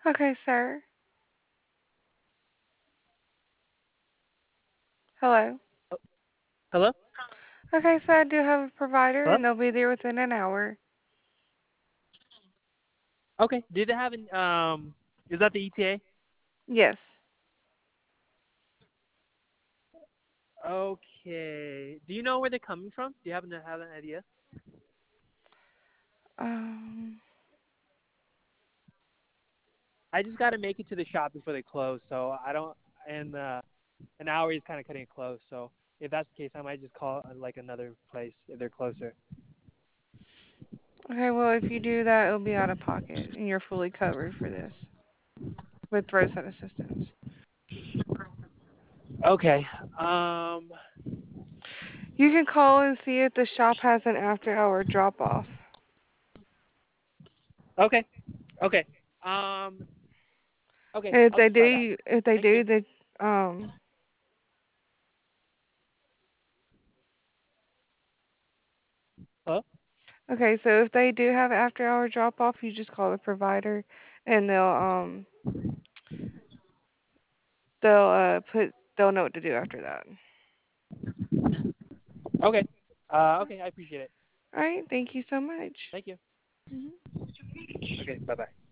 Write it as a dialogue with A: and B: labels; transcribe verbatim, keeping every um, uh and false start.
A: Okay, sir. Hello.
B: Oh, hello?
A: Okay, so I do have a provider
B: Hello?
A: and they'll be there within an hour.
B: Okay. Did they have an um? Is that the E T A?
A: Yes.
B: Okay. Do you know where they're coming from? Do you happen to have an idea?
A: Um,
B: I just got to make it to the shop before they close, so I don't. And uh, an hour is kind of cutting it close. So if that's the case, I might just call uh, like another place if they're closer.
A: okay, well, if you do that, it'll be out of pocket and you're fully covered for this with roadside assistance.
B: Okay. Um.
A: You can call and see if the shop has an after hour drop off.
B: Okay. Okay. Um. Okay.
A: And if
B: I'll
A: they
B: just try that.
A: do, if they
B: Thank you.
A: do, they um
B: Hello.
A: okay, so if they do have after hour drop off, you just call the provider and they'll um they'll uh put they'll know what to do after that.
B: Okay. Uh. Okay. I appreciate it.
A: All right, thank you so much.
B: Thank you.
A: Mhm.
B: Okay. Bye bye.